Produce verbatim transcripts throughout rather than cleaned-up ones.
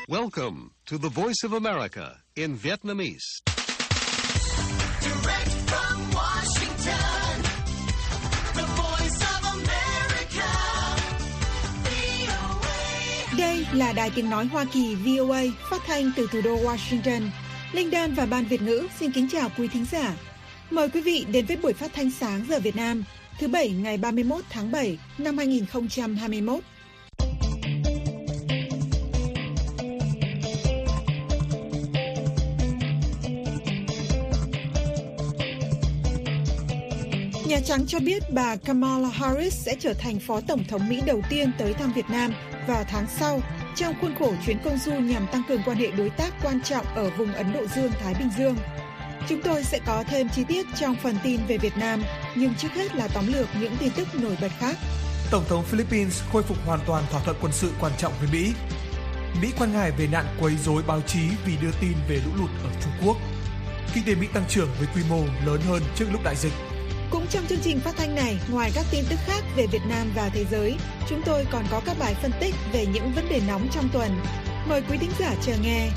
Welcome to the Voice of America in Vietnamese. Direct from Washington, the Voice of America, vê o a. Đây là Đài Tiếng Nói Hoa Kỳ vê o a phát thanh từ thủ đô Washington. Linh Dan và Ban Việt ngữ xin kính chào quý thính giả. Mời quý vị đến với buổi phát thanh sáng giờ Việt Nam, thứ Bảy ngày ba mươi mốt tháng bảy năm hai nghìn không trăm hai mươi mốt. Nhà Trắng cho biết bà Kamala Harris sẽ trở thành Phó Tổng thống Mỹ đầu tiên tới thăm Việt Nam vào tháng sau, trong khuôn khổ chuyến công du nhằm tăng cường quan hệ đối tác quan trọng ở vùng Ấn Độ Dương-Thái Bình Dương. Chúng tôi sẽ có thêm chi tiết trong phần tin về Việt Nam, nhưng trước hết là tóm lược những tin tức nổi bật khác. Tổng thống Philippines khôi phục hoàn toàn thỏa thuận quân sự quan trọng với Mỹ. Mỹ quan ngại về nạn quấy rối báo chí vì đưa tin về lũ lụt ở Trung Quốc. Kinh tế Mỹ tăng trưởng với quy mô lớn hơn trước lúc đại dịch. Cũng trong chương trình phát thanh này, ngoài các tin tức khác về Việt Nam và thế giới, chúng tôi còn có các bài phân tích về những vấn đề nóng trong tuần. Mời quý thính giả chờ nghe.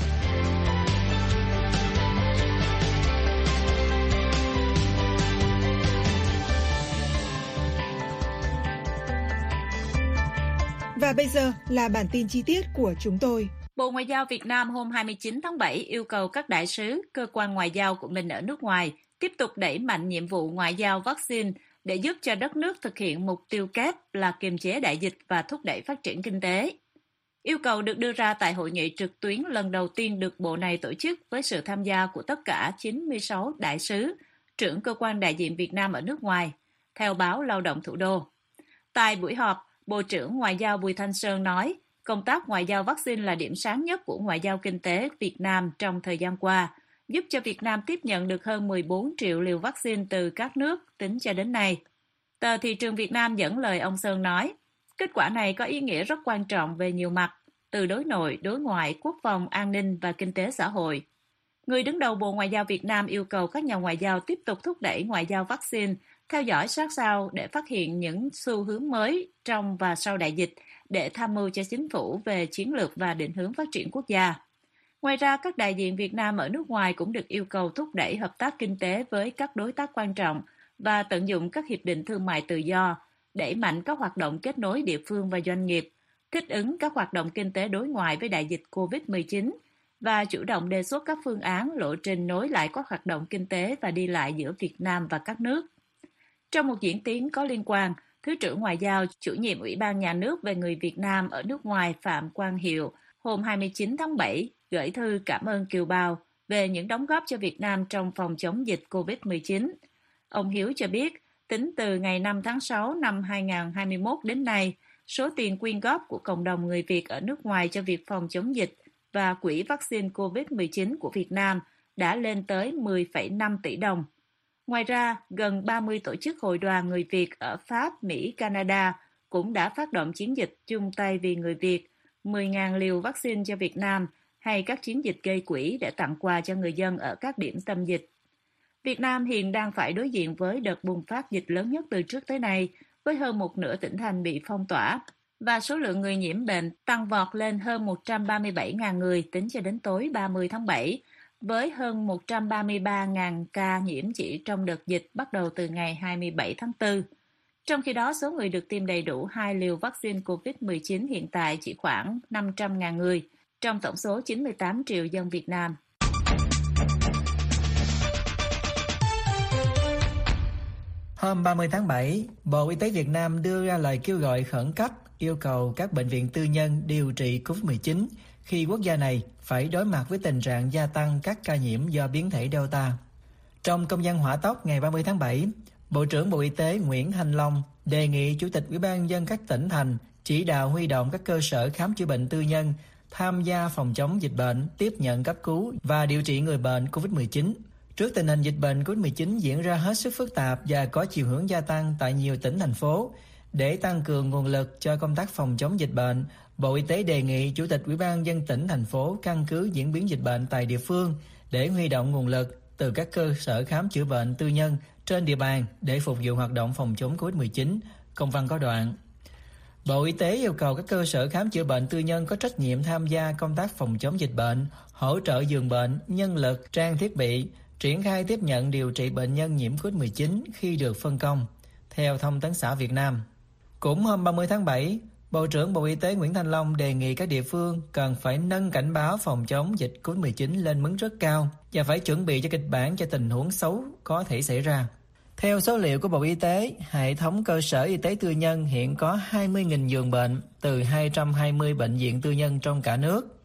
Và bây giờ là bản tin chi tiết của chúng tôi. Bộ Ngoại giao Việt Nam hôm hai mươi chín tháng bảy yêu cầu các đại sứ, cơ quan ngoại giao của mình ở nước ngoài tiếp tục đẩy mạnh nhiệm vụ ngoại giao vaccine để giúp cho đất nước thực hiện mục tiêu kép là kiềm chế đại dịch và thúc đẩy phát triển kinh tế. Yêu cầu được đưa ra tại hội nghị trực tuyến lần đầu tiên được bộ này tổ chức với sự tham gia của tất cả chín mươi sáu đại sứ, trưởng cơ quan đại diện Việt Nam ở nước ngoài, theo báo Lao động Thủ đô. Tại buổi họp, Bộ trưởng Ngoại giao Bùi Thanh Sơn nói, công tác ngoại giao vaccine là điểm sáng nhất của ngoại giao kinh tế Việt Nam trong thời gian qua, giúp cho Việt Nam tiếp nhận được hơn mười bốn triệu liều vaccine từ các nước tính cho đến nay. Tờ Thị trường Việt Nam dẫn lời ông Sơn nói, kết quả này có ý nghĩa rất quan trọng về nhiều mặt, từ đối nội, đối ngoại, quốc phòng, an ninh và kinh tế xã hội. Người đứng đầu Bộ Ngoại giao Việt Nam yêu cầu các nhà ngoại giao tiếp tục thúc đẩy ngoại giao vaccine, theo dõi sát sao để phát hiện những xu hướng mới trong và sau đại dịch để tham mưu cho chính phủ về chiến lược và định hướng phát triển quốc gia. Ngoài ra, các đại diện Việt Nam ở nước ngoài cũng được yêu cầu thúc đẩy hợp tác kinh tế với các đối tác quan trọng và tận dụng các hiệp định thương mại tự do, đẩy mạnh các hoạt động kết nối địa phương và doanh nghiệp, thích ứng các hoạt động kinh tế đối ngoại với đại dịch covid mười chín và chủ động đề xuất các phương án lộ trình nối lại các hoạt động kinh tế và đi lại giữa Việt Nam và các nước. Trong một diễn tiến có liên quan, Thứ trưởng Ngoại giao, chủ nhiệm Ủy ban Nhà nước về người Việt Nam ở nước ngoài Phạm Quang Hiệu hôm hai mươi chín tháng bảy gửi thư cảm ơn kiều bào về những đóng góp cho Việt Nam trong phòng chống dịch covid mười chín. Ông Hiếu cho biết, tính từ ngày năm tháng sáu năm hai nghìn không trăm hai mươi mốt đến nay, số tiền quyên góp của cộng đồng người Việt ở nước ngoài cho việc phòng chống dịch và quỹ vaccine covid mười chín của Việt Nam đã lên tới mười phẩy năm tỷ đồng. Ngoài ra, gần ba mươi tổ chức hội đoàn người Việt ở Pháp, Mỹ, Canada cũng đã phát động chiến dịch chung tay vì người Việt, mười nghìn liều vaccine cho Việt Nam hay các chiến dịch gây quỹ để tặng quà cho người dân ở các điểm tâm dịch. Việt Nam hiện đang phải đối diện với đợt bùng phát dịch lớn nhất từ trước tới nay, với hơn một nửa tỉnh thành bị phong tỏa và số lượng người nhiễm bệnh tăng vọt lên hơn một trăm ba mươi bảy nghìn người tính cho đến tối ba mươi tháng bảy, với hơn một trăm ba mươi ba nghìn ca nhiễm chỉ trong đợt dịch bắt đầu từ ngày hai mươi bảy tháng tư. Trong khi đó, số người được tiêm đầy đủ hai liều vaccine covid mười chín hiện tại chỉ khoảng năm trăm nghìn người, trong tổng số chín mươi tám triệu dân Việt Nam. Hôm ba mươi tháng bảy, Bộ Y tế Việt Nam đưa ra lời kêu gọi khẩn cấp yêu cầu các bệnh viện tư nhân điều trị covid mười chín khi quốc gia này phải đối mặt với tình trạng gia tăng các ca nhiễm do biến thể Delta. Trong công văn hỏa tốc ngày ba mươi tháng bảy, Bộ trưởng Bộ Y tế Nguyễn Thanh Long đề nghị Chủ tịch Ủy ban nhân dân các tỉnh thành chỉ đạo huy động các cơ sở khám chữa bệnh tư nhân tham gia phòng chống dịch bệnh, tiếp nhận cấp cứu và điều trị người bệnh covid mười chín. Trước tình hình dịch bệnh covid mười chín diễn ra hết sức phức tạp và có chiều hướng gia tăng tại nhiều tỉnh, thành phố, để tăng cường nguồn lực cho công tác phòng chống dịch bệnh, Bộ Y tế đề nghị Chủ tịch Ủy ban nhân dân tỉnh, thành phố căn cứ diễn biến dịch bệnh tại địa phương để huy động nguồn lực từ các cơ sở khám chữa bệnh tư nhân trên địa bàn để phục vụ hoạt động phòng chống covid mười chín, công văn có đoạn. Bộ Y tế yêu cầu các cơ sở khám chữa bệnh tư nhân có trách nhiệm tham gia công tác phòng chống dịch bệnh, hỗ trợ giường bệnh, nhân lực, trang thiết bị, triển khai tiếp nhận điều trị bệnh nhân nhiễm covid mười chín khi được phân công, theo Thông tấn xã Việt Nam. Cũng hôm ba mươi tháng bảy, Bộ trưởng Bộ Y tế Nguyễn Thanh Long đề nghị các địa phương cần phải nâng cảnh báo phòng chống dịch covid mười chín lên mức rất cao và phải chuẩn bị cho kịch bản cho tình huống xấu có thể xảy ra. Theo số liệu của Bộ Y tế, hệ thống cơ sở y tế tư nhân hiện có hai mươi nghìn giường bệnh từ hai trăm hai mươi bệnh viện tư nhân trong cả nước.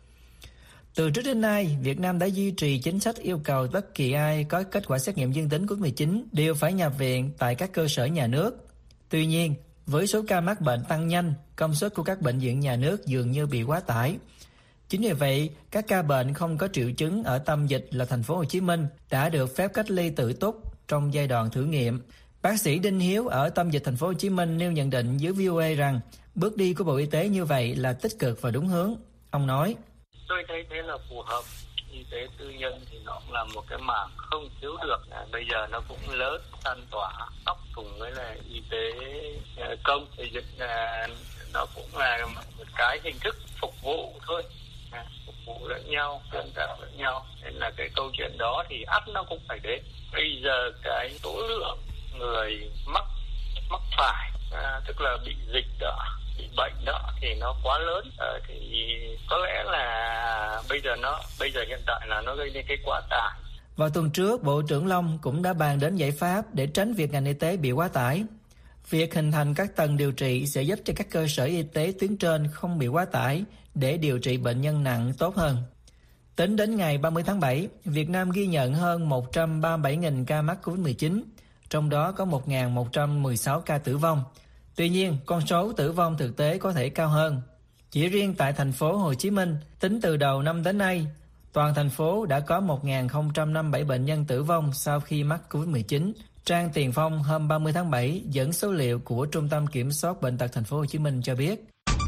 Từ trước đến nay, Việt Nam đã duy trì chính sách yêu cầu bất kỳ ai có kết quả xét nghiệm dương tính covid mười chín đều phải nhập viện tại các cơ sở nhà nước. Tuy nhiên, với số ca mắc bệnh tăng nhanh, công suất của các bệnh viện nhà nước dường như bị quá tải. Chính vì vậy, các ca bệnh không có triệu chứng ở tâm dịch là thành phố Hồ Chí Minh đã được phép cách ly tự túc trong giai đoạn thử nghiệm. Bác sĩ Đinh Hiếu ở tâm dịch thành phố Hồ Chí Minh nêu nhận định với vê o a rằng bước đi của Bộ Y tế như vậy là tích cực và đúng hướng. Ông nói: Tôi thấy thế là phù hợp. Y tế tư nhân thì nó cũng là một cái mảng không thiếu được. À, bây giờ nó cũng lớn, lan tỏa tóc cùng với là y tế uh, công thì dịch uh, nó cũng là một cái hình thức phục vụ thôi, à, phục vụ lẫn nhau, tương tác lẫn nhau. Nên là cái câu chuyện đó thì ắt nó cũng phải đến. Bây giờ cái số lượng người mắc mắc phải, à, tức là bị dịch đó, bị bệnh đó thì nó quá lớn, à, thì có lẽ là bây giờ nó bây giờ hiện tại là nó gây nên cái quá tải. Vào tuần trước, Bộ trưởng Long cũng đã bàn đến giải pháp để tránh việc ngành y tế bị quá tải. Việc hình thành các tầng điều trị sẽ giúp cho các cơ sở y tế tuyến trên không bị quá tải để điều trị bệnh nhân nặng tốt hơn. Tính đến ngày ba mươi tháng bảy, Việt Nam ghi nhận hơn một trăm ba mươi bảy nghìn ca mắc covid mười chín, trong đó có một nghìn một trăm mười sáu ca tử vong. Tuy nhiên, con số tử vong thực tế có thể cao hơn. Chỉ riêng tại thành phố Hồ Chí Minh, tính từ đầu năm đến nay, toàn thành phố đã có một nghìn không trăm năm mươi bảy bệnh nhân tử vong sau khi mắc covid mười chín. Trang Tiền Phong hôm ba mươi tháng bảy dẫn số liệu của Trung tâm Kiểm soát Bệnh tật thành phố Hồ Chí Minh cho biết.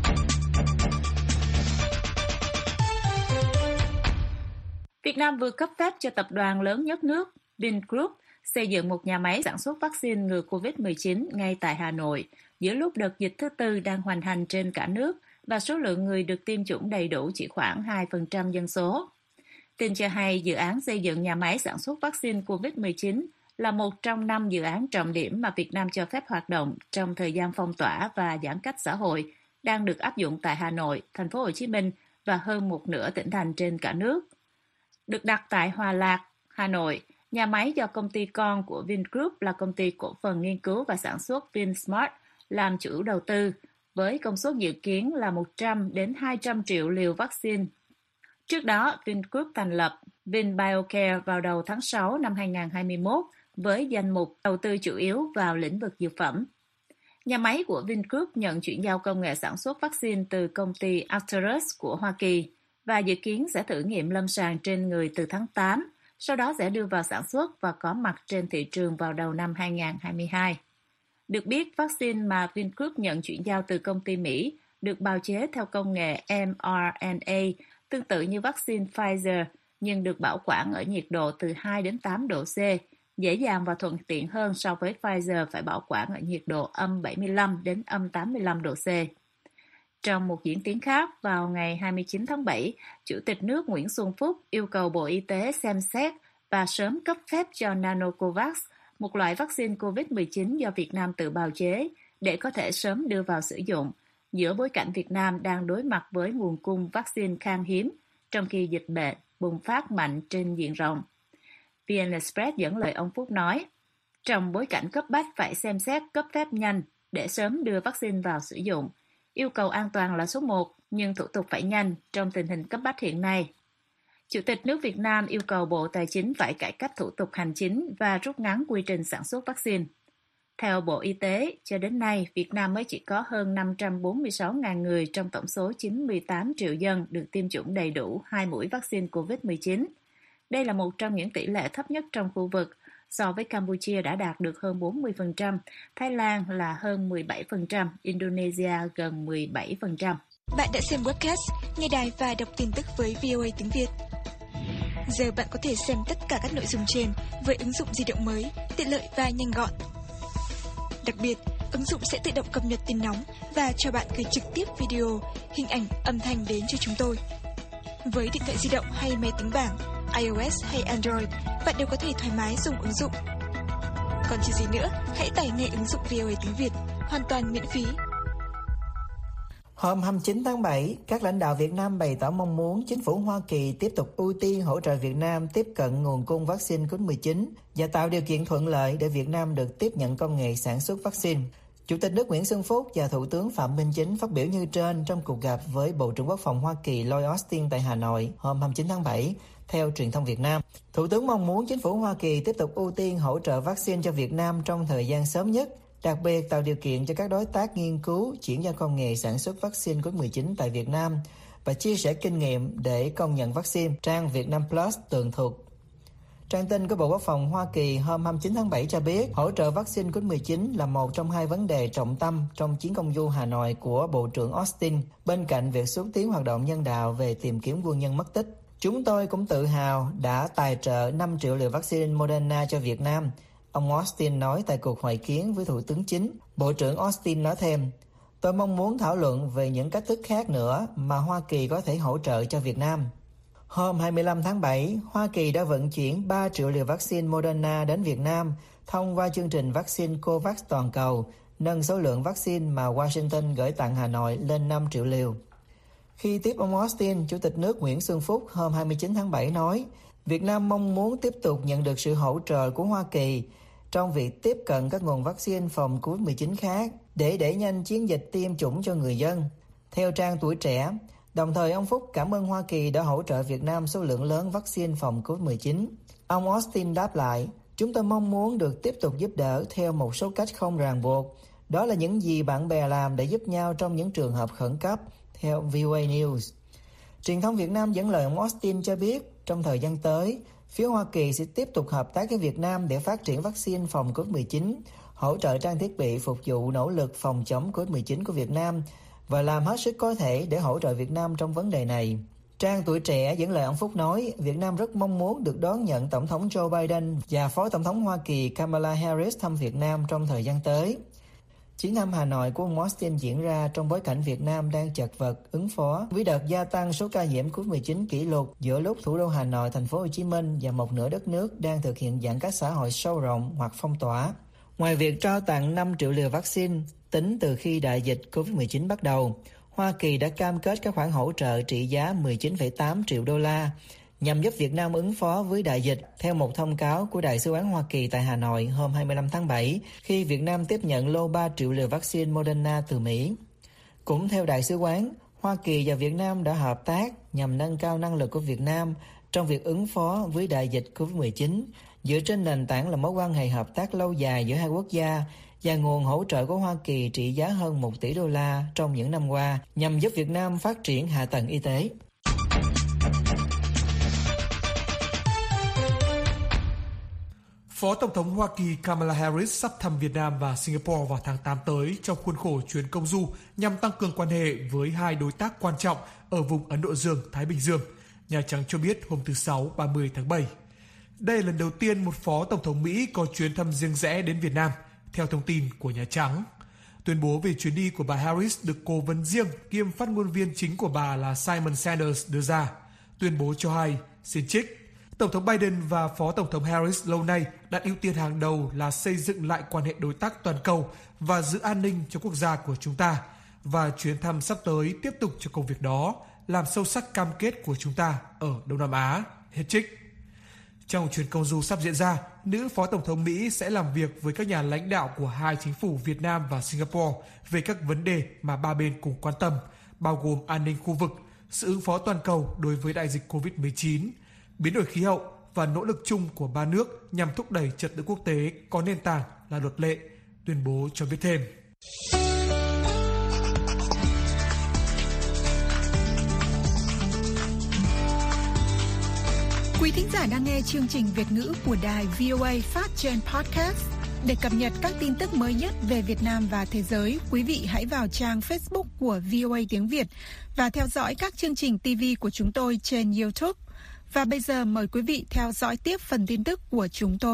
Việt Nam vừa cấp phép cho tập đoàn lớn nhất nước Vingroup xây dựng một nhà máy sản xuất vaccine ngừa covid mười chín ngay tại Hà Nội, giữa lúc đợt dịch thứ tư đang hoành hành trên cả nước và số lượng người được tiêm chủng đầy đủ chỉ khoảng hai phần trăm dân số. Tin cho hay dự án xây dựng nhà máy sản xuất vaccine covid mười chín là một trong năm dự án trọng điểm mà Việt Nam cho phép hoạt động trong thời gian phong tỏa và giãn cách xã hội đang được áp dụng tại Hà Nội, thành phố Hồ Chí Minh và hơn một nửa tỉnh thành trên cả nước. Được đặt tại Hòa Lạc, Hà Nội, nhà máy do công ty con của Vingroup là công ty cổ phần nghiên cứu và sản xuất Vinsmart làm chủ đầu tư, với công suất dự kiến là một trăm đến hai trăm triệu liều vaccine. Trước đó, Vingroup thành lập VinBioCare vào đầu tháng sáu năm hai nghìn không trăm hai mươi mốt với danh mục đầu tư chủ yếu vào lĩnh vực dược phẩm. Nhà máy của Vingroup nhận chuyển giao công nghệ sản xuất vaccine từ công ty Arcturus của Hoa Kỳ và dự kiến sẽ thử nghiệm lâm sàng trên người từ tháng tám, sau đó sẽ đưa vào sản xuất và có mặt trên thị trường vào đầu năm hai nghìn không trăm hai mươi hai. Được biết, vaccine mà Vingroup nhận chuyển giao từ công ty Mỹ được bào chế theo công nghệ em rờ en a, tương tự như vaccine Pfizer, nhưng được bảo quản ở nhiệt độ từ hai đến tám độ C, dễ dàng và thuận tiện hơn so với Pfizer phải bảo quản ở nhiệt độ âm bảy mươi lăm đến âm tám mươi lăm độ C. Trong một diễn tiến khác, vào ngày hai mươi chín tháng bảy, Chủ tịch nước Nguyễn Xuân Phúc yêu cầu Bộ Y tế xem xét và sớm cấp phép cho Nanocovax, một loại vaccine covid mười chín do Việt Nam tự bào chế, để có thể sớm đưa vào sử dụng, giữa bối cảnh Việt Nam đang đối mặt với nguồn cung vaccine khan hiếm, trong khi dịch bệnh bùng phát mạnh trên diện rộng. vê en Express dẫn lời ông Phúc nói, trong bối cảnh cấp bách phải xem xét cấp phép nhanh để sớm đưa vaccine vào sử dụng. Yêu cầu an toàn là số một, nhưng thủ tục phải nhanh trong tình hình cấp bách hiện nay. Chủ tịch nước Việt Nam yêu cầu Bộ Tài chính phải cải cách thủ tục hành chính và rút ngắn quy trình sản xuất vaccine. Theo Bộ Y tế, cho đến nay, Việt Nam mới chỉ có hơn năm trăm bốn mươi sáu nghìn người trong tổng số chín mươi tám triệu dân được tiêm chủng đầy đủ hai mũi vaccine covid mười chín. Đây là một trong những tỷ lệ thấp nhất trong khu vực, so với Campuchia đã đạt được hơn bốn mươi phần trăm, Thái Lan là hơn mười bảy phần trăm, Indonesia gần mười bảy phần trăm. Bạn đã xem webcast, nghe đài và đọc tin tức với vê o a tiếng Việt. Giờ bạn có thể xem tất cả các nội dung trên với ứng dụng di động mới, tiện lợi và nhanh gọn. Đặc biệt, Ứng dụng sẽ tự động cập nhật tin nóng và cho bạn gửi trực tiếp video, hình ảnh, âm thanh đến cho chúng tôi. Với điện thoại di động hay máy tính bảng, iOS hay Android, bạn đều có thể thoải mái dùng ứng dụng. Còn chờ gì nữa, hãy tải ngay ứng dụng vê o a tiếng Việt, hoàn toàn miễn phí. Hôm hai mươi chín tháng bảy, các lãnh đạo Việt Nam bày tỏ mong muốn chính phủ Hoa Kỳ tiếp tục ưu tiên hỗ trợ Việt Nam tiếp cận nguồn cung vaccine covid mười chín và tạo điều kiện thuận lợi để Việt Nam được tiếp nhận công nghệ sản xuất vaccine. Chủ tịch nước Nguyễn Xuân Phúc và Thủ tướng Phạm Minh Chính phát biểu như trên trong cuộc gặp với Bộ trưởng Quốc phòng Hoa Kỳ Lloyd Austin tại Hà Nội hôm hai mươi chín tháng bảy. Theo truyền thông Việt Nam, Thủ tướng mong muốn chính phủ Hoa Kỳ tiếp tục ưu tiên hỗ trợ vaccine cho Việt Nam trong thời gian sớm nhất, đặc biệt tạo điều kiện cho các đối tác nghiên cứu chuyển giao công nghệ sản xuất vaccine covid mười chín tại Việt Nam và chia sẻ kinh nghiệm để công nhận vaccine. Trang Việt Nam Plus tường thuật. Trang tin của Bộ Quốc phòng Hoa Kỳ hôm hai mươi chín tháng bảy cho biết hỗ trợ vaccine covid mười chín là một trong hai vấn đề trọng tâm trong chuyến công du Hà Nội của Bộ trưởng Austin, bên cạnh việc xúc tiến hoạt động nhân đạo về tìm kiếm quân nhân mất tích. Chúng tôi cũng tự hào đã tài trợ năm triệu liều vaccine Moderna cho Việt Nam, ông Austin nói tại cuộc hội kiến với Thủ tướng Chính. Bộ trưởng Austin nói thêm, tôi mong muốn thảo luận về những cách thức khác nữa mà Hoa Kỳ có thể hỗ trợ cho Việt Nam. Hôm hai mươi lăm tháng bảy, Hoa Kỳ đã vận chuyển ba triệu liều vaccine Moderna đến Việt Nam thông qua chương trình vaccine COVAX toàn cầu, nâng số lượng vaccine mà Washington gửi tặng Hà Nội lên năm triệu liều. Khi tiếp ông Austin, Chủ tịch nước Nguyễn Xuân Phúc hôm hai mươi chín tháng bảy nói, Việt Nam mong muốn tiếp tục nhận được sự hỗ trợ của Hoa Kỳ trong việc tiếp cận các nguồn vaccine phòng covid mười chín khác để đẩy nhanh chiến dịch tiêm chủng cho người dân. Theo trang Tuổi Trẻ, đồng thời ông Phúc cảm ơn Hoa Kỳ đã hỗ trợ Việt Nam số lượng lớn vaccine phòng covid mười chín. Ông Austin đáp lại, chúng tôi mong muốn được tiếp tục giúp đỡ theo một số cách không ràng buộc. Đó là những gì bạn bè làm để giúp nhau trong những trường hợp khẩn cấp, theo vê o a News. Truyền thông Việt Nam dẫn lời ông Austin cho biết, trong thời gian tới, phía Hoa Kỳ sẽ tiếp tục hợp tác với Việt Nam để phát triển vaccine phòng covid mười chín, hỗ trợ trang thiết bị phục vụ nỗ lực phòng chống covid mười chín của Việt Nam và làm hết sức có thể để hỗ trợ Việt Nam trong vấn đề này. Trang Tuổi Trẻ dẫn lời ông Phúc nói, Việt Nam rất mong muốn được đón nhận Tổng thống Joe Biden và Phó Tổng thống Hoa Kỳ Kamala Harris thăm Việt Nam trong thời gian tới. Chuyến thăm Hà Nội của ông Austin diễn ra trong bối cảnh Việt Nam đang chật vật ứng phó với đợt gia tăng số ca nhiễm covid mười chín kỷ lục giữa lúc thủ đô Hà Nội, thành phố Hồ Chí Minh và một nửa đất nước đang thực hiện giãn cách xã hội sâu rộng hoặc phong tỏa. Ngoài việc trao tặng năm triệu liều vaccine tính từ khi đại dịch covid mười chín bắt đầu, Hoa Kỳ đã cam kết các khoản hỗ trợ trị giá mười chín phẩy tám triệu đô la nhằm giúp Việt Nam ứng phó với đại dịch, theo một thông cáo của Đại sứ quán Hoa Kỳ tại Hà Nội hôm hai mươi lăm tháng bảy, khi Việt Nam tiếp nhận lô ba triệu liều vaccine Moderna từ Mỹ. Cũng theo Đại sứ quán, Hoa Kỳ và Việt Nam đã hợp tác nhằm nâng cao năng lực của Việt Nam trong việc ứng phó với đại dịch covid mười chín, dựa trên nền tảng là mối quan hệ hợp tác lâu dài giữa hai quốc gia và nguồn hỗ trợ của Hoa Kỳ trị giá hơn một tỷ đô la trong những năm qua nhằm giúp Việt Nam phát triển hạ tầng y tế. Phó Tổng thống Hoa Kỳ Kamala Harris sắp thăm Việt Nam và Singapore vào tháng tám tới trong khuôn khổ chuyến công du nhằm tăng cường quan hệ với hai đối tác quan trọng ở vùng Ấn Độ Dương-Thái Bình Dương, Nhà Trắng cho biết hôm thứ Sáu ba mươi tháng bảy. Đây là lần đầu tiên một Phó Tổng thống Mỹ có chuyến thăm riêng rẽ đến Việt Nam, theo thông tin của Nhà Trắng. Tuyên bố về chuyến đi của bà Harris được cố vấn riêng kiêm phát ngôn viên chính của bà là Simon Sanders đưa ra. Tuyên bố cho hay, xin trích, Tổng thống Biden và Phó Tổng thống Harris lâu nay đặt ưu tiên hàng đầu là xây dựng lại quan hệ đối tác toàn cầu và giữ an ninh cho quốc gia của chúng ta. Và chuyến thăm sắp tới tiếp tục cho công việc đó, làm sâu sắc cam kết của chúng ta ở Đông Nam Á, hết trích. Trong chuyến công du sắp diễn ra, nữ Phó Tổng thống Mỹ sẽ làm việc với các nhà lãnh đạo của hai chính phủ Việt Nam và Singapore về các vấn đề mà ba bên cùng quan tâm, bao gồm an ninh khu vực, sự ứng phó toàn cầu đối với đại dịch covid mười chín, biến đổi khí hậu và nỗ lực chung của ba nước nhằm thúc đẩy trật tự quốc tế có nền tảng là luật lệ, tuyên bố cho biết thêm. Quý thính giả đang nghe chương trình Việt ngữ của đài vê o a phát trên podcast. Để cập nhật các tin tức mới nhất về Việt Nam và thế giới, quý vị hãy vào trang Facebook của vê o a tiếng Việt và theo dõi các chương trình ti vi của chúng tôi trên YouTube. Và bây giờ mời quý vị theo dõi tiếp phần tin tức của chúng tôi.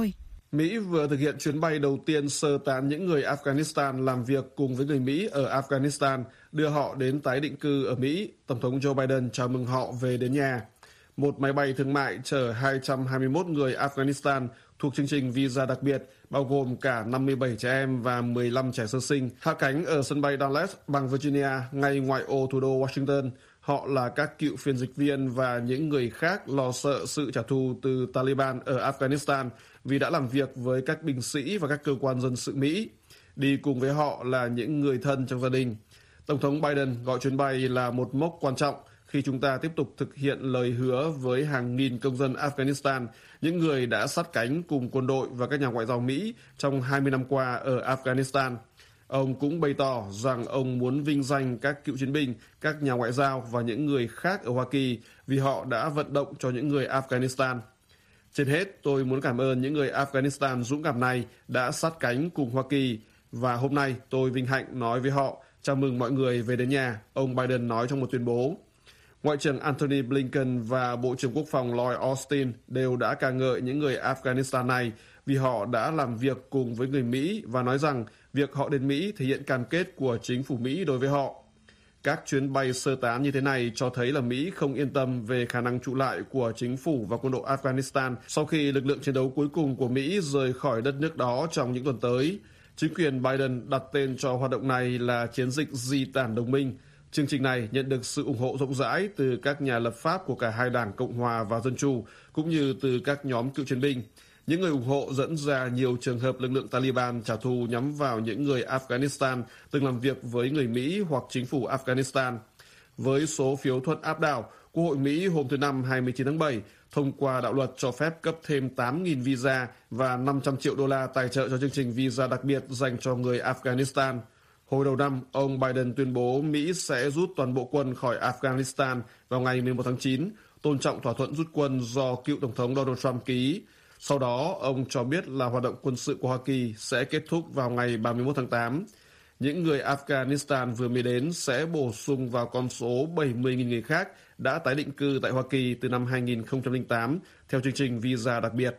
Mỹ vừa thực hiện chuyến bay đầu tiên sơ tán những người Afghanistan làm việc cùng với người Mỹ ở Afghanistan, đưa họ đến tái định cư ở Mỹ. Tổng thống Joe Biden chào mừng họ về đến nhà. Một máy bay thương mại chở hai trăm hai mươi mốt người Afghanistan thuộc chương trình visa đặc biệt, bao gồm cả năm mươi bảy trẻ em và mười lăm trẻ sơ sinh, hạ cánh ở sân bay Dallas, bang Virginia, ngay ngoại ô thủ đô Washington. Họ là các cựu phiên dịch viên và những người khác lo sợ sự trả thù từ Taliban ở Afghanistan vì đã làm việc với các binh sĩ và các cơ quan dân sự Mỹ. Đi cùng với họ là những người thân trong gia đình. Tổng thống Biden gọi chuyến bay là một mốc quan trọng khi chúng ta tiếp tục thực hiện lời hứa với hàng nghìn công dân Afghanistan, những người đã sát cánh cùng quân đội và các nhà ngoại giao Mỹ trong hai mươi năm qua ở Afghanistan. Ông cũng bày tỏ rằng ông muốn vinh danh các cựu chiến binh, các nhà ngoại giao và những người khác ở Hoa Kỳ vì họ đã vận động cho những người Afghanistan. Trên hết, tôi muốn cảm ơn những người Afghanistan dũng cảm này đã sát cánh cùng Hoa Kỳ, và hôm nay tôi vinh hạnh nói với họ chào mừng mọi người về đến nhà, ông Biden nói trong một tuyên bố. Ngoại trưởng Antony Blinken và Bộ trưởng Quốc phòng Lloyd Austin đều đã ca ngợi những người Afghanistan này vì họ đã làm việc cùng với người Mỹ và nói rằng việc họ đến Mỹ thể hiện cam kết của chính phủ Mỹ đối với họ. Các chuyến bay sơ tán như thế này cho thấy là Mỹ không yên tâm về khả năng trụ lại của chính phủ và quân đội Afghanistan sau khi lực lượng chiến đấu cuối cùng của Mỹ rời khỏi đất nước đó trong những tuần tới. Chính quyền Biden đặt tên cho hoạt động này là chiến dịch di tản đồng minh. Chương trình này nhận được sự ủng hộ rộng rãi từ các nhà lập pháp của cả hai đảng Cộng hòa và Dân chủ, cũng như từ các nhóm cựu chiến binh. Những người ủng hộ dẫn ra nhiều trường hợp lực lượng Taliban trả thù nhắm vào những người Afghanistan từng làm việc với người Mỹ hoặc chính phủ Afghanistan. Với số phiếu thuận áp đảo, Quốc hội Mỹ hôm thứ Năm hai mươi chín tháng bảy thông qua đạo luật cho phép cấp thêm tám nghìn visa và năm trăm triệu đô la tài trợ cho chương trình visa đặc biệt dành cho người Afghanistan. Hồi đầu năm, ông Biden tuyên bố Mỹ sẽ rút toàn bộ quân khỏi Afghanistan vào ngày mười một tháng chín, tôn trọng thỏa thuận rút quân do cựu Tổng thống Donald Trump ký. Sau đó, ông cho biết là hoạt động quân sự của Hoa Kỳ sẽ kết thúc vào ngày ba mươi mốt tháng tám. Những người Afghanistan vừa mới đến sẽ bổ sung vào con số bảy mươi nghìn người khác đã tái định cư tại Hoa Kỳ từ năm hai nghìn không trăm lẻ tám theo chương trình visa đặc biệt.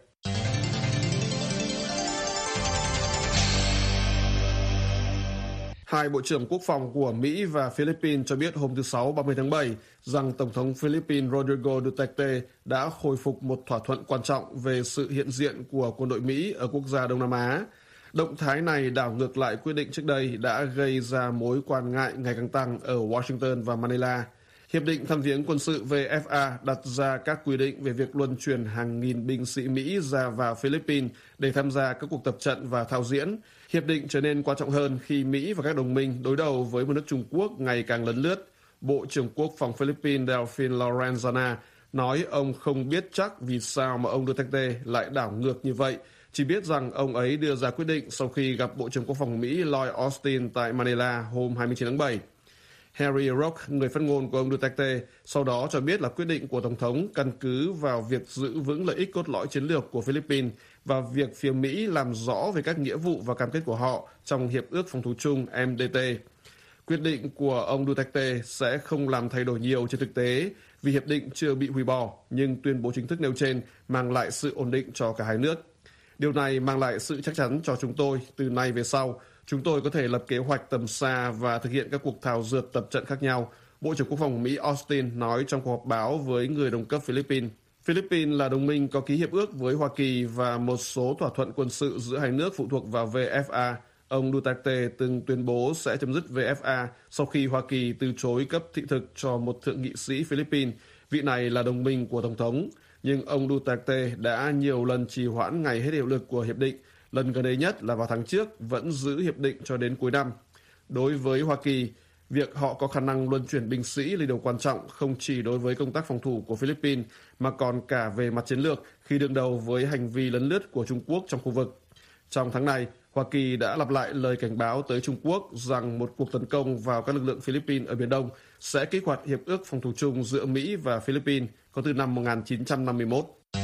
Hai bộ trưởng quốc phòng của Mỹ và Philippines cho biết hôm thứ Sáu ba mươi tháng bảy rằng Tổng thống Philippines Rodrigo Duterte đã khôi phục một thỏa thuận quan trọng về sự hiện diện của quân đội Mỹ ở quốc gia Đông Nam Á. Động thái này đảo ngược lại quyết định trước đây đã gây ra mối quan ngại ngày càng tăng ở Washington và Manila. Hiệp định thăm viếng quân sự V F A đặt ra các quy định về việc luân chuyển hàng nghìn binh sĩ Mỹ ra vào Philippines để tham gia các cuộc tập trận và thao diễn. Hiệp định trở nên quan trọng hơn khi Mỹ và các đồng minh đối đầu với một nước Trung Quốc ngày càng lấn lướt. Bộ trưởng Quốc phòng Philippines Delfin Lorenzana nói ông không biết chắc vì sao mà ông Duterte lại đảo ngược như vậy, chỉ biết rằng ông ấy đưa ra quyết định sau khi gặp Bộ trưởng Quốc phòng Mỹ Lloyd Austin tại Manila hôm hai mươi chín tháng bảy. Harry Roque, người phát ngôn của ông Duterte, sau đó cho biết là quyết định của Tổng thống căn cứ vào việc giữ vững lợi ích cốt lõi chiến lược của Philippines và việc phía Mỹ làm rõ về các nghĩa vụ và cam kết của họ trong Hiệp ước Phòng thủ chung M D T. Quyết định của ông Duterte sẽ không làm thay đổi nhiều trên thực tế vì hiệp định chưa bị hủy bỏ, nhưng tuyên bố chính thức nêu trên mang lại sự ổn định cho cả hai nước. Điều này mang lại sự chắc chắn cho chúng tôi từ nay về sau. Chúng tôi có thể lập kế hoạch tầm xa và thực hiện các cuộc thảo dượt tập trận khác nhau, Bộ trưởng Quốc phòng Mỹ Austin nói trong cuộc họp báo với người đồng cấp Philippines. Philippines là đồng minh có ký hiệp ước với Hoa Kỳ và một số thỏa thuận quân sự giữa hai nước phụ thuộc vào V F A. Ông Duterte từng tuyên bố sẽ chấm dứt V F A sau khi Hoa Kỳ từ chối cấp thị thực cho một thượng nghị sĩ Philippines. Vị này là đồng minh của Tổng thống. Nhưng ông Duterte đã nhiều lần trì hoãn ngày hết hiệu lực của hiệp định. Lần gần đây nhất là vào tháng trước, vẫn giữ hiệp định cho đến cuối năm. Đối với Hoa Kỳ, việc họ có khả năng luân chuyển binh sĩ là điều quan trọng không chỉ đối với công tác phòng thủ của Philippines, mà còn cả về mặt chiến lược khi đương đầu với hành vi lấn lướt của Trung Quốc trong khu vực. Trong tháng này, Hoa Kỳ đã lặp lại lời cảnh báo tới Trung Quốc rằng một cuộc tấn công vào các lực lượng Philippines ở Biển Đông sẽ kích hoạt Hiệp ước Phòng thủ chung giữa Mỹ và Philippines có từ năm một nghìn chín trăm năm mươi mốt.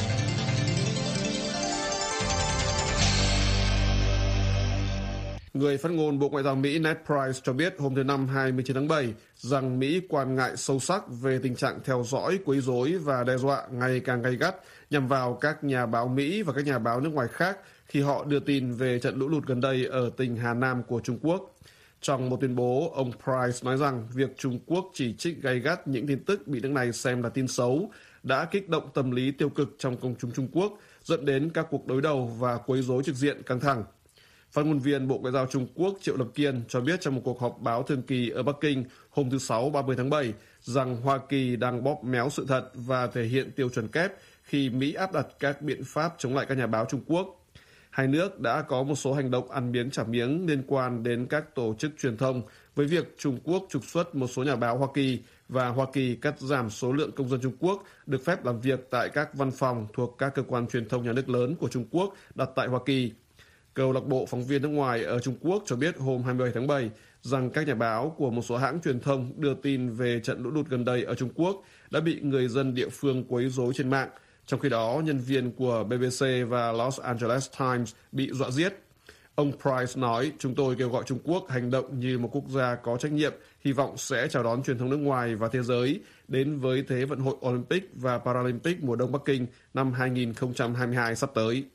Người phát ngôn Bộ Ngoại giao Mỹ Ned Price cho biết hôm thứ Năm hai mươi chín tháng bảy rằng Mỹ quan ngại sâu sắc về tình trạng theo dõi, quấy rối và đe dọa ngày càng gay gắt nhằm vào các nhà báo Mỹ và các nhà báo nước ngoài khác khi họ đưa tin về trận lũ lụt gần đây ở tỉnh Hà Nam của Trung Quốc. Trong một tuyên bố, ông Price nói rằng việc Trung Quốc chỉ trích gay gắt những tin tức bị nước này xem là tin xấu đã kích động tâm lý tiêu cực trong công chúng Trung Quốc, dẫn đến các cuộc đối đầu và quấy rối trực diện căng thẳng. Phát ngôn viên Bộ Ngoại giao Trung Quốc Triệu Lập Kiên cho biết trong một cuộc họp báo thường kỳ ở Bắc Kinh hôm thứ Sáu ba mươi tháng bảy rằng Hoa Kỳ đang bóp méo sự thật và thể hiện tiêu chuẩn kép khi Mỹ áp đặt các biện pháp chống lại các nhà báo Trung Quốc. Hai nước đã có một số hành động ăn miếng trả miếng liên quan đến các tổ chức truyền thông với việc Trung Quốc trục xuất một số nhà báo Hoa Kỳ và Hoa Kỳ cắt giảm số lượng công dân Trung Quốc được phép làm việc tại các văn phòng thuộc các cơ quan truyền thông nhà nước lớn của Trung Quốc đặt tại Hoa Kỳ. Câu lạc bộ phóng viên nước ngoài ở Trung Quốc cho biết hôm hai mươi bảy tháng bảy rằng các nhà báo của một số hãng truyền thông đưa tin về trận lũ lụt gần đây ở Trung Quốc đã bị người dân địa phương quấy rối trên mạng. Trong khi đó, nhân viên của B B C và Los Angeles Times bị dọa giết. Ông Price nói, chúng tôi kêu gọi Trung Quốc hành động như một quốc gia có trách nhiệm, hy vọng sẽ chào đón truyền thông nước ngoài và thế giới đến với Thế vận hội Olympic và Paralympic mùa đông Bắc Kinh năm hai nghìn không trăm hai mươi hai sắp tới.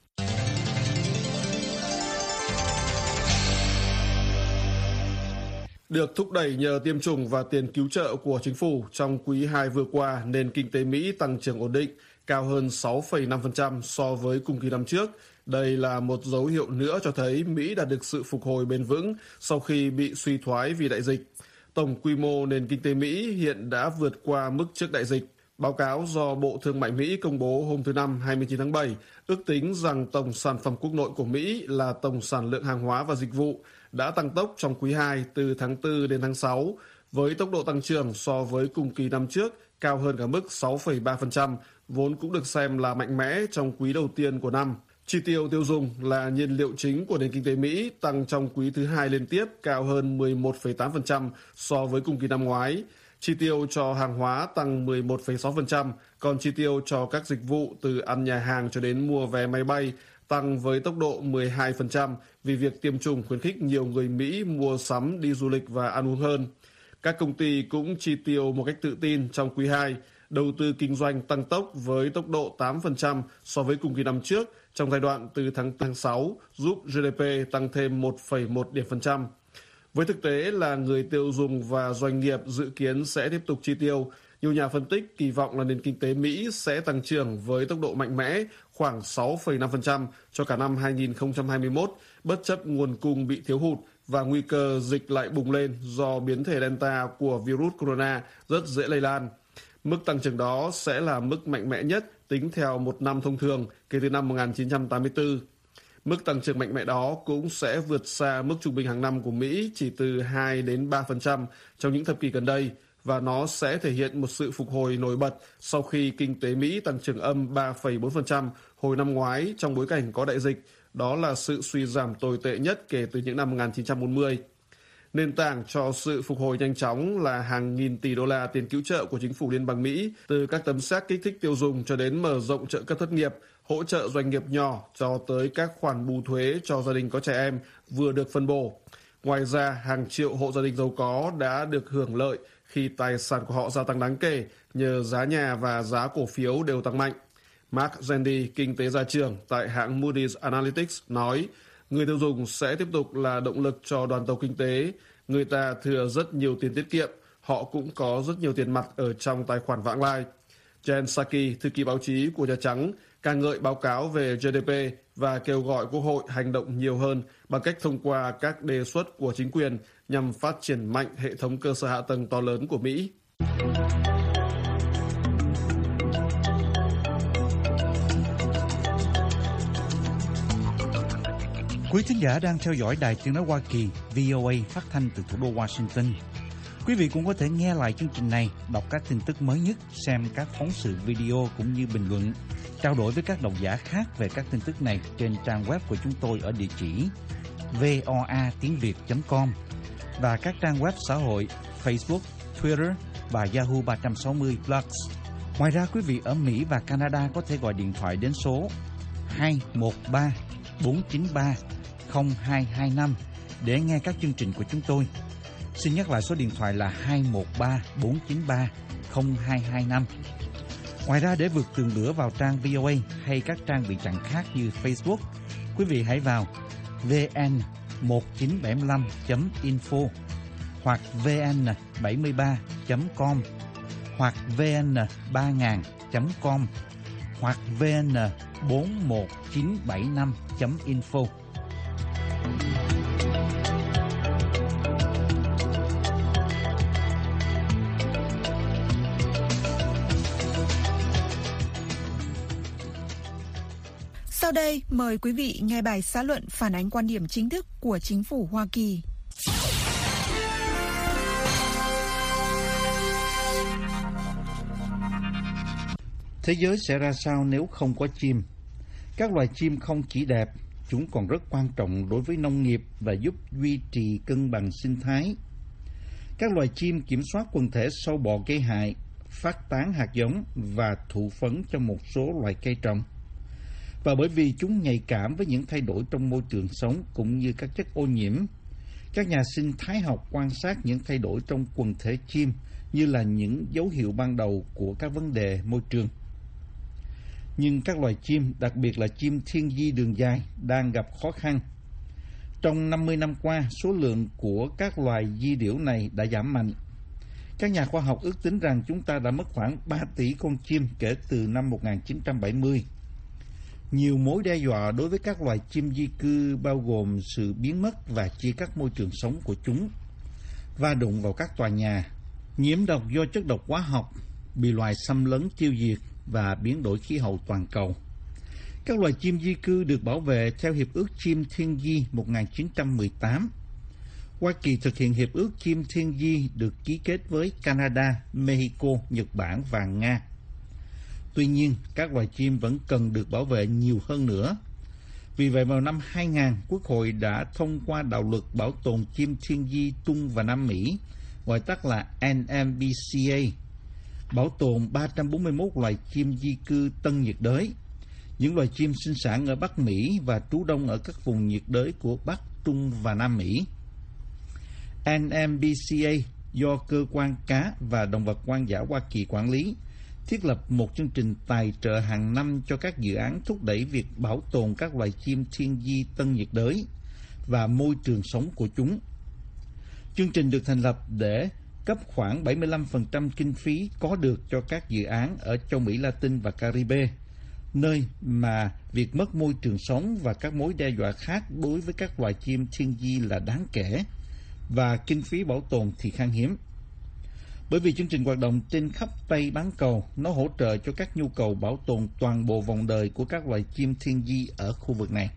Được thúc đẩy nhờ tiêm chủng và tiền cứu trợ của chính phủ, trong quý hai vừa qua, nền kinh tế Mỹ tăng trưởng ổn định, cao hơn sáu phẩy năm phần trăm so với cùng kỳ năm trước. Đây là một dấu hiệu nữa cho thấy Mỹ đạt được sự phục hồi bền vững sau khi bị suy thoái vì đại dịch. Tổng quy mô nền kinh tế Mỹ hiện đã vượt qua mức trước đại dịch. Báo cáo do Bộ Thương mại Mỹ công bố hôm thứ Năm hai mươi chín tháng bảy ước tính rằng tổng sản phẩm quốc nội của Mỹ là tổng sản lượng hàng hóa và dịch vụ đã tăng tốc trong quý hai từ tháng tư đến tháng sáu, với tốc độ tăng trưởng so với cùng kỳ năm trước cao hơn cả mức sáu phẩy ba phần trăm, vốn cũng được xem là mạnh mẽ trong quý đầu tiên của năm. Chi tiêu tiêu dùng là nhiên liệu chính của nền kinh tế Mỹ tăng trong quý thứ hai liên tiếp cao hơn mười một phẩy tám phần trăm so với cùng kỳ năm ngoái. Chi tiêu cho hàng hóa tăng mười một phẩy sáu phần trăm, còn chi tiêu cho các dịch vụ từ ăn nhà hàng cho đến mua vé máy bay tăng với tốc độ mười hai phần trăm vì việc tiêm chủng khuyến khích nhiều người Mỹ mua sắm, đi du lịch và ăn uống hơn. Các công ty cũng chi tiêu một cách tự tin trong quý hai. Đầu tư kinh doanh tăng tốc với tốc độ tám phần trăm so với cùng kỳ năm trước trong giai đoạn từ tháng tháng sáu, giúp G D P tăng thêm một phẩy một điểm phần trăm. Với thực tế là người tiêu dùng và doanh nghiệp dự kiến sẽ tiếp tục chi tiêu, nhiều nhà phân tích kỳ vọng là nền kinh tế Mỹ sẽ tăng trưởng với tốc độ mạnh mẽ khoảng sáu phẩy năm phần trăm cho cả năm hai nghìn không trăm hai mươi mốt, bất chấp nguồn cung bị thiếu hụt và nguy cơ dịch lại bùng lên do biến thể Delta của virus corona rất dễ lây lan. Mức tăng trưởng đó sẽ là mức mạnh mẽ nhất tính theo một năm thông thường kể từ năm một nghìn chín trăm tám mươi tư. Mức tăng trưởng mạnh mẽ đó cũng sẽ vượt xa mức trung bình hàng năm của Mỹ chỉ từ hai đến ba phần trăm trong những thập kỷ gần đây, và nó sẽ thể hiện một sự phục hồi nổi bật sau khi kinh tế Mỹ tăng trưởng âm ba phẩy bốn phần trăm hồi năm ngoái trong bối cảnh có đại dịch. Đó là sự suy giảm tồi tệ nhất kể từ những năm một nghìn chín trăm bốn mươi. Nền tảng cho sự phục hồi nhanh chóng là hàng nghìn tỷ đô la tiền cứu trợ của chính phủ liên bang Mỹ, từ các tấm séc kích thích tiêu dùng cho đến mở rộng trợ cấp thất nghiệp, hỗ trợ doanh nghiệp nhỏ cho tới các khoản bù thuế cho gia đình có trẻ em vừa được phân bổ. Ngoài ra, hàng triệu hộ gia đình giàu có đã được hưởng lợi khi tài sản của họ gia tăng đáng kể nhờ giá nhà và giá cổ phiếu đều tăng mạnh. Mark Zandi, kinh tế gia trưởng tại hãng Moody's Analytics nói, người tiêu dùng sẽ tiếp tục là động lực cho đoàn tàu kinh tế. Người ta thừa rất nhiều tiền tiết kiệm, họ cũng có rất nhiều tiền mặt ở trong tài khoản vãng lai. Jen Psaki, thư ký báo chí của Nhà Trắng, ca ngợi báo cáo về G D P và kêu gọi Quốc hội hành động nhiều hơn bằng cách thông qua các đề xuất của chính quyền nhằm phát triển mạnh hệ thống cơ sở hạ tầng to lớn của Mỹ. Quý thính giả đang theo dõi Đài Tiếng nói Hoa Kỳ V O A phát thanh từ thủ đô Washington. Quý vị cũng có thể nghe lại chương trình này, đọc các tin tức mới nhất, xem các phóng sự video cũng như bình luận, trao đổi với các độc giả khác về các tin tức này trên trang web của chúng tôi ở địa chỉ voa tiếng việt chấm com và các trang web xã hội Facebook, Twitter và Yahoo ba trăm sáu mươi Plus. Ngoài ra, quý vị ở Mỹ và Canada có thể gọi điện thoại đến số hai một ba bốn chín ba không hai hai năm để nghe các chương trình của chúng tôi. Xin nhắc lại số điện thoại là hai một ba bốn chín ba không hai hai năm. Ngoài ra, để vượt tường lửa vào trang vê o a hay các trang bị chặn khác như Facebook, Quý vị hãy vào vê en một chín bảy lăm chấm info hoặc vê en bảy ba chấm com hoặc vê en ba nghìn chấm com hoặc vê en bốn một chín bảy năm chấm info. Sau đây, mời quý vị nghe bài xã luận phản ánh quan điểm chính thức của chính phủ Hoa Kỳ. Thế giới sẽ ra sao nếu không có chim? Các loài chim không chỉ đẹp, chúng còn rất quan trọng đối với nông nghiệp và giúp duy trì cân bằng sinh thái. Các loài chim kiểm soát quần thể sâu bọ gây hại, phát tán hạt giống và thụ phấn cho một số loài cây trồng. Và bởi vì chúng nhạy cảm với những thay đổi trong môi trường sống cũng như các chất ô nhiễm, các nhà sinh thái học quan sát những thay đổi trong quần thể chim như là những dấu hiệu ban đầu của các vấn đề môi trường. Nhưng các loài chim, đặc biệt là chim thiên di đường dài, đang gặp khó khăn. Trong năm mươi năm qua, số lượng của các loài di điểu này đã giảm mạnh. Các nhà khoa học ước tính rằng chúng ta đã mất khoảng ba tỷ con chim kể từ năm một nghìn chín trăm bảy mươi. Nhiều mối đe dọa đối với các loài chim di cư bao gồm sự biến mất và chia cắt môi trường sống của chúng, va đụng vào các tòa nhà, nhiễm độc do chất độc hóa học, bị loài xâm lấn tiêu diệt và biến đổi khí hậu toàn cầu. Các loài chim di cư được bảo vệ theo Hiệp ước Chim Thiên Di một nghìn chín trăm mười tám. Hoa Kỳ thực hiện Hiệp ước Chim Thiên Di được ký kết với Canada, Mexico, Nhật Bản và Nga. Tuy nhiên, các loài chim vẫn cần được bảo vệ nhiều hơn nữa. Vì vậy, vào năm hai nghìn, Quốc hội đã thông qua đạo luật bảo tồn chim thiên di Trung và Nam Mỹ, gọi tắt là en em bê xê a, bảo tồn ba trăm bốn mươi mốt loài chim di cư tân nhiệt đới, những loài chim sinh sản ở Bắc Mỹ và trú đông ở các vùng nhiệt đới của Bắc, Trung và Nam Mỹ. en em bê xê a do Cơ quan Cá và Động vật hoang dã Hoa Kỳ quản lý, thiết lập một chương trình tài trợ hàng năm cho các dự án thúc đẩy việc bảo tồn các loài chim thiên di tân nhiệt đới và môi trường sống của chúng. Chương trình được thành lập để cấp khoảng bảy mươi lăm phần trăm kinh phí có được cho các dự án ở châu Mỹ Latin và Caribe, nơi mà việc mất môi trường sống và các mối đe dọa khác đối với các loài chim thiên di là đáng kể, và kinh phí bảo tồn thì khan hiếm. Bởi vì chương trình hoạt động trên khắp Tây bán cầu, nó hỗ trợ cho các nhu cầu bảo tồn toàn bộ vòng đời của các loài chim thiên di ở khu vực này.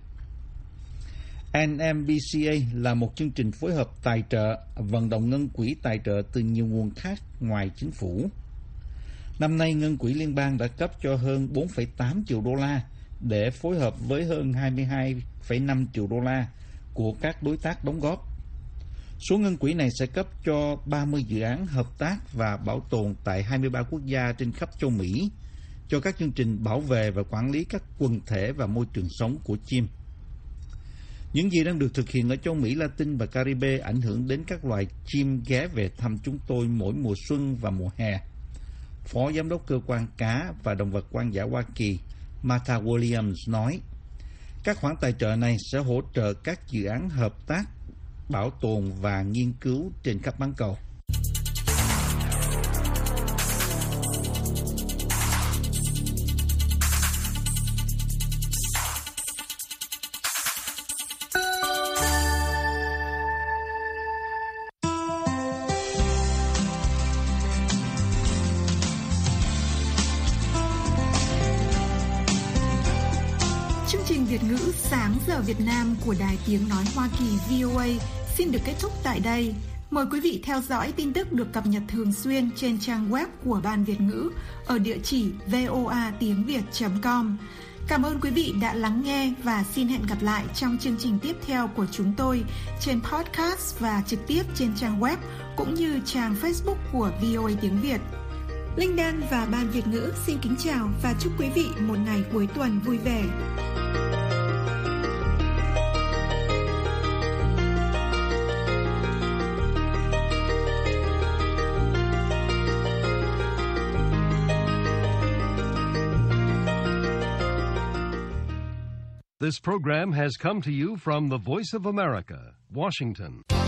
en em bê xê a là một chương trình phối hợp tài trợ, vận động ngân quỹ tài trợ từ nhiều nguồn khác ngoài chính phủ. Năm nay, ngân quỹ liên bang đã cấp cho hơn bốn phẩy tám triệu đô la để phối hợp với hơn hai mươi hai phẩy năm triệu đô la của các đối tác đóng góp. Số ngân quỹ này sẽ cấp cho ba mươi dự án hợp tác và bảo tồn tại hai mươi ba quốc gia trên khắp châu Mỹ cho các chương trình bảo vệ và quản lý các quần thể và môi trường sống của chim. Những gì đang được thực hiện ở châu Mỹ Latin và Caribe ảnh hưởng đến các loài chim ghé về thăm chúng tôi mỗi mùa xuân và mùa hè. Phó Giám đốc Cơ quan Cá và Động vật hoang dã Hoa Kỳ Martha Williams nói, các khoản tài trợ này sẽ hỗ trợ các dự án hợp tác, bảo tồn và nghiên cứu trên khắp bán cầu. Chương trình Việt ngữ Sáng giờ Việt Nam của Đài Tiếng Nói Hoa Kỳ vê o a xin được kết thúc tại đây. Mời quý vị theo dõi tin tức được cập nhật thường xuyên trên trang web của Ban Việt ngữ ở địa chỉ voa tiếng việt chấm com. Cảm ơn quý vị đã lắng nghe và xin hẹn gặp lại trong chương trình tiếp theo của chúng tôi trên podcast và trực tiếp trên trang web cũng như trang Facebook của vê o a Tiếng Việt. Linh Đan và Ban Việt ngữ xin kính chào và chúc quý vị một ngày cuối tuần vui vẻ. This program has come to you from the Voice of America, Washington.